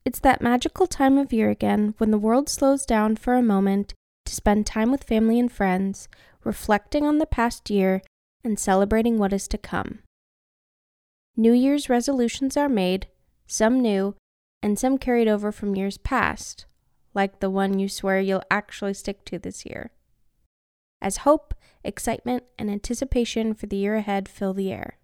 It's that magical time of year again when the world slows down for a moment to spend time with family and friends, reflecting on the past year and celebrating what is to come. New Year's resolutions are made, some new, and some carried over from years past, like the one you swear you'll actually stick to this year. As hope, excitement, and anticipation for the year ahead fill the air.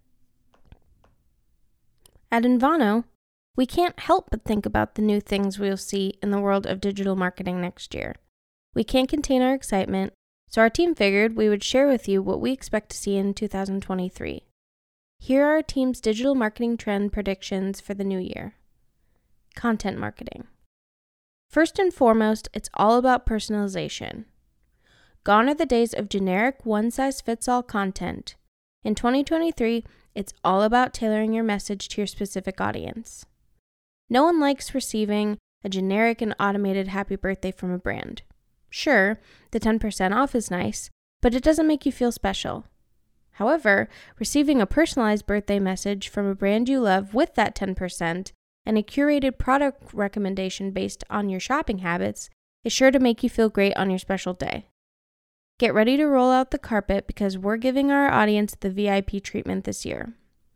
At Envano, we can't help but think about the new things we'll see in the world of digital marketing next year. We can't contain our excitement, so our team figured we would share with you what we expect to see in 2023. Here are our team's digital marketing trend predictions for the new year. Content marketing. First and foremost, it's all about personalization. Gone are the days of generic one-size-fits-all content. In 2023, it's all about tailoring your message to your specific audience. No one likes receiving a generic and automated happy birthday from a brand. Sure, the 10% off is nice, but it doesn't make you feel special. However, receiving a personalized birthday message from a brand you love with that 10% and a curated product recommendation based on your shopping habits is sure to make you feel great on your special day. Get ready to roll out the carpet because we're giving our audience the VIP treatment this year.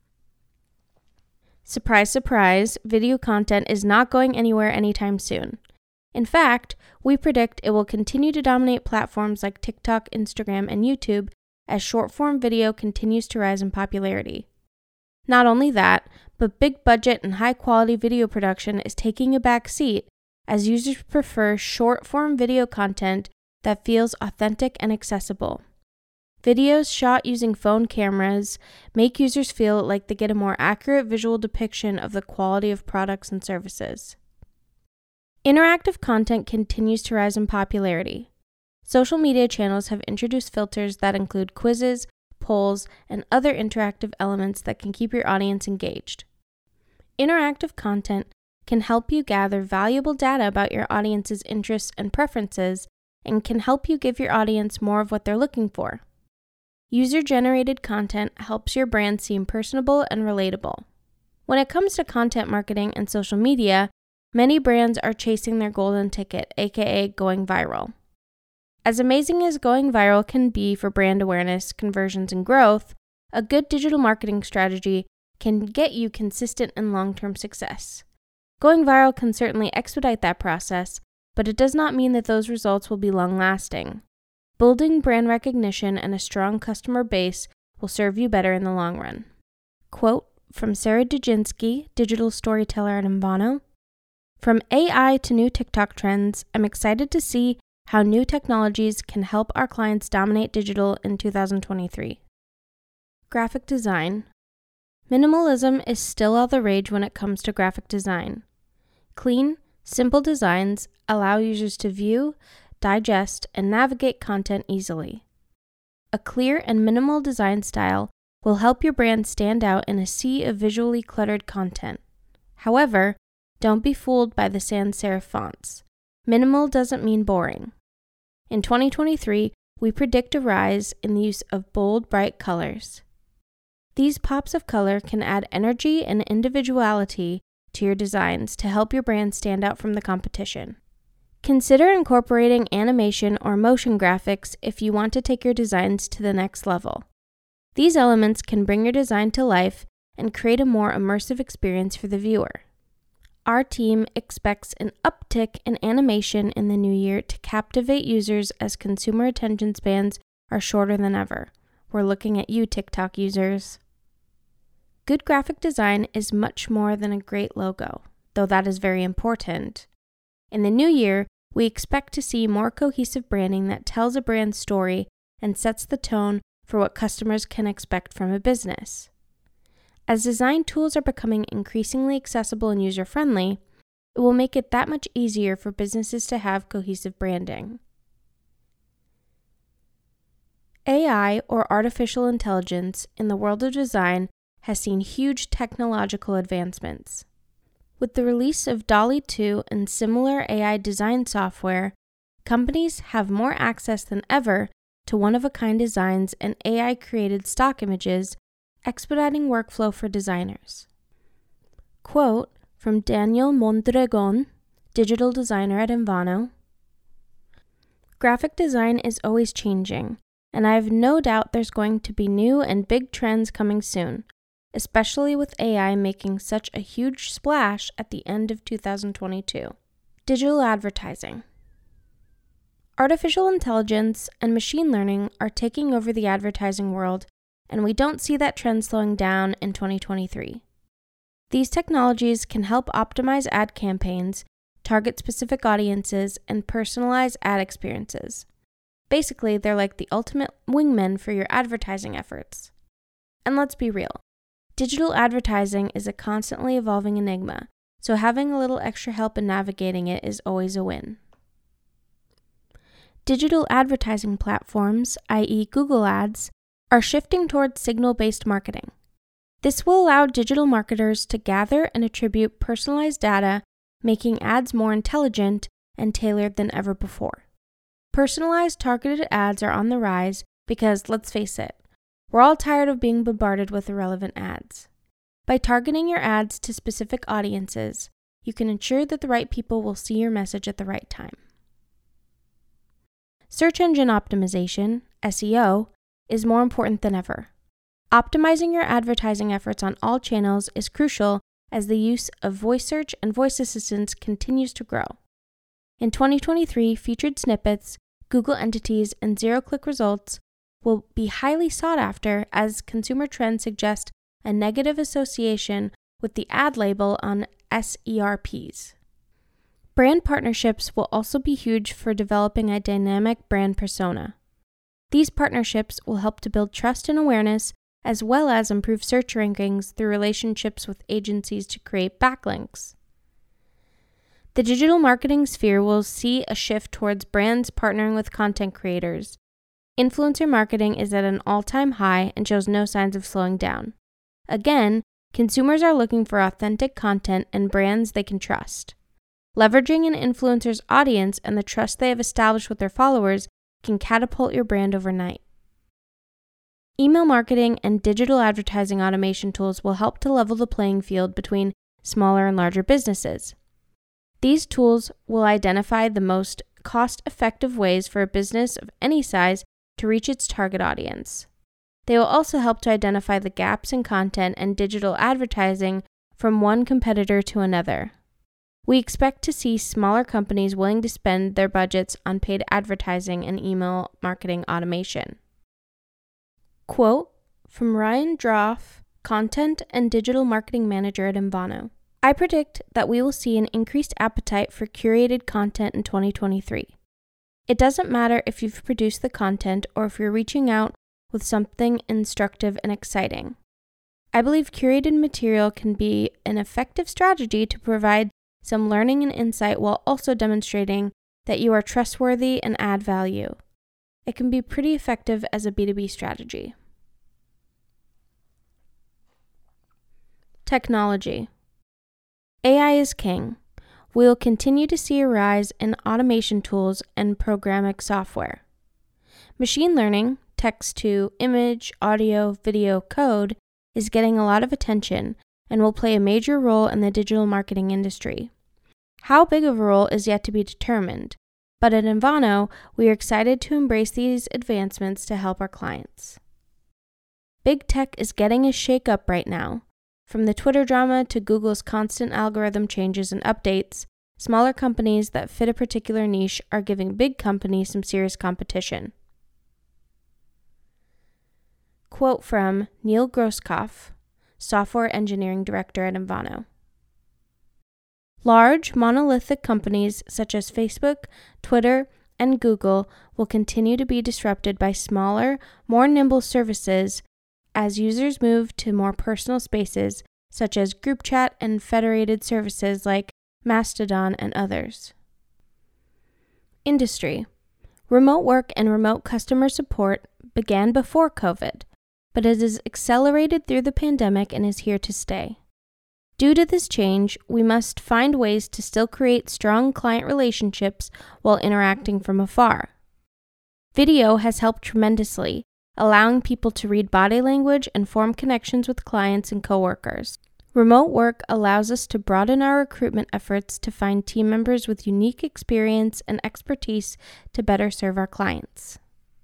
Surprise, surprise, video content is not going anywhere anytime soon. In fact, we predict it will continue to dominate platforms like TikTok, Instagram, and YouTube as short-form video continues to rise in popularity. Not only that, but big budget and high-quality video production is taking a back seat as users prefer short-form video content that feels authentic and accessible. Videos shot using phone cameras make users feel like they get a more accurate visual depiction of the quality of products and services. Interactive content continues to rise in popularity. Social media channels have introduced filters that include quizzes, polls, and other interactive elements that can keep your audience engaged. Interactive content can help you gather valuable data about your audience's interests and preferences and can help you give your audience more of what they're looking for. User-generated content helps your brand seem personable and relatable. When it comes to content marketing and social media, many brands are chasing their golden ticket, aka going viral. As amazing as going viral can be for brand awareness, conversions, and growth, a good digital marketing strategy can get you consistent and long-term success. Going viral can certainly expedite that process, but it does not mean that those results will be long-lasting. Building brand recognition and a strong customer base will serve you better in the long run. Quote from Sarah Dujinski, digital storyteller at Envano. From AI to new TikTok trends, I'm excited to see how new technologies can help our clients dominate digital in 2023. Graphic design. Minimalism is still all the rage when it comes to graphic design. Clean, simple designs allow users to view, digest, and navigate content easily. A clear and minimal design style will help your brand stand out in a sea of visually cluttered content. However, don't be fooled by the sans serif fonts. Minimal doesn't mean boring. In 2023, we predict a rise in the use of bold, bright colors. These pops of color can add energy and individuality to your designs to help your brand stand out from the competition. Consider incorporating animation or motion graphics if you want to take your designs to the next level. These elements can bring your design to life and create a more immersive experience for the viewer. Our team expects an uptick in animation in the new year to captivate users as consumer attention spans are shorter than ever. We're looking at you, TikTok users. Good graphic design is much more than a great logo, though that is very important. In the new year, we expect to see more cohesive branding that tells a brand's story and sets the tone for what customers can expect from a business. As design tools are becoming increasingly accessible and user-friendly, it will make it that much easier for businesses to have cohesive branding. AI, or artificial intelligence, in the world of design has seen huge technological advancements. With the release of DALL-E 2 and similar AI design software, companies have more access than ever to one-of-a-kind designs and AI-created stock images, expediting workflow for designers. Quote from Daniel Mondragon, digital designer at Envano. Graphic design is always changing, and I have no doubt there's going to be new and big trends coming soon, especially with AI making such a huge splash at the end of 2022. Digital advertising. Artificial intelligence and machine learning are taking over the advertising world, and we don't see that trend slowing down in 2023. These technologies can help optimize ad campaigns, target specific audiences, and personalize ad experiences. Basically, they're like the ultimate wingmen for your advertising efforts. And let's be real, digital advertising is a constantly evolving enigma, so having a little extra help in navigating it is always a win. Digital advertising platforms, i.e. Google Ads, are shifting towards signal-based marketing. This will allow digital marketers to gather and attribute personalized data, making ads more intelligent and tailored than ever before. Personalized targeted ads are on the rise because, let's face it, we're all tired of being bombarded with irrelevant ads. By targeting your ads to specific audiences, you can ensure that the right people will see your message at the right time. Search engine optimization, SEO, is more important than ever. Optimizing your advertising efforts on all channels is crucial as the use of voice search and voice assistants continues to grow. In 2023, featured snippets, Google entities, and zero-click results will be highly sought after as consumer trends suggest a negative association with the ad label on SERPs. Brand partnerships will also be huge for developing a dynamic brand persona. These partnerships will help to build trust and awareness, as well as improve search rankings through relationships with agencies to create backlinks. The digital marketing sphere will see a shift towards brands partnering with content creators. Influencer marketing is at an all-time high and shows no signs of slowing down. Again, consumers are looking for authentic content and brands they can trust. Leveraging an influencer's audience and the trust they have established with their followers can catapult your brand overnight. Email marketing and digital advertising automation tools will help to level the playing field between smaller and larger businesses. These tools will identify the most cost-effective ways for a business of any size to reach its target audience. They will also help to identify the gaps in content and digital advertising from one competitor to another. We expect to see smaller companies willing to spend their budgets on paid advertising and email marketing automation. Quote from Ryan Droff, Content and Digital Marketing Manager at Envano. I predict that we will see an increased appetite for curated content in 2023. It doesn't matter if you've produced the content or if you're reaching out with something instructive and exciting. I believe curated material can be an effective strategy to provide some learning and insight while also demonstrating that you are trustworthy and add value. It can be pretty effective as a B2B strategy. Technology. AI is king. We will continue to see a rise in automation tools and programmatic software. Machine learning, text to image, audio, video, code, is getting a lot of attention and will play a major role in the digital marketing industry. How big of a role is yet to be determined, but at Envano, we are excited to embrace these advancements to help our clients. Big tech is getting a shake-up right now. From the Twitter drama to Google's constant algorithm changes and updates, smaller companies that fit a particular niche are giving big companies some serious competition. Quote from Neil Grosskopf, Software Engineering Director at Envano. Large, monolithic companies such as Facebook, Twitter, and Google will continue to be disrupted by smaller, more nimble services as users move to more personal spaces such as group chat and federated services like Mastodon and others. Industry. Remote work and remote customer support began before COVID, but it has accelerated through the pandemic and is here to stay. Due to this change, we must find ways to still create strong client relationships while interacting from afar. Video has helped tremendously, allowing people to read body language and form connections with clients and coworkers. Remote work allows us to broaden our recruitment efforts to find team members with unique experience and expertise to better serve our clients.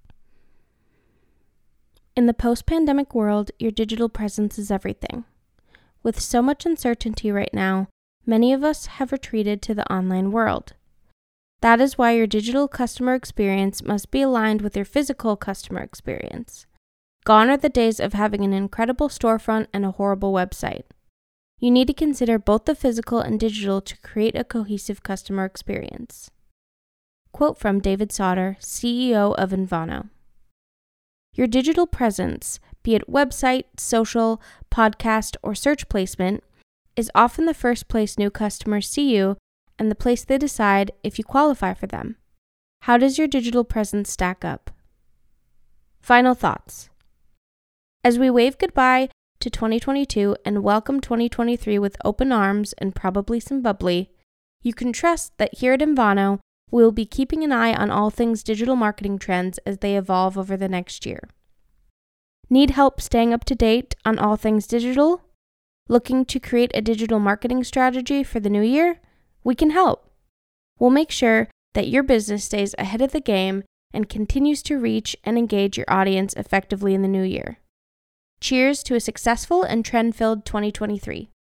In the post-pandemic world, your digital presence is everything. With so much uncertainty right now, many of us have retreated to the online world. That is why your digital customer experience must be aligned with your physical customer experience. Gone are the days of having an incredible storefront and a horrible website. You need to consider both the physical and digital to create a cohesive customer experience. Quote from David Sauter, CEO of Envano. Your digital presence, be it website, social, podcast, or search placement, is often the first place new customers see you and the place they decide if you qualify for them. How does your digital presence stack up? Final thoughts. As we wave goodbye to 2022 and welcome 2023 with open arms and probably some bubbly, you can trust that here at Envano, we will be keeping an eye on all things digital marketing trends as they evolve over the next year. Need help staying up to date on all things digital? Looking to create a digital marketing strategy for the new year? We can help. We'll make sure that your business stays ahead of the game and continues to reach and engage your audience effectively in the new year. Cheers to a successful and trend-filled 2023.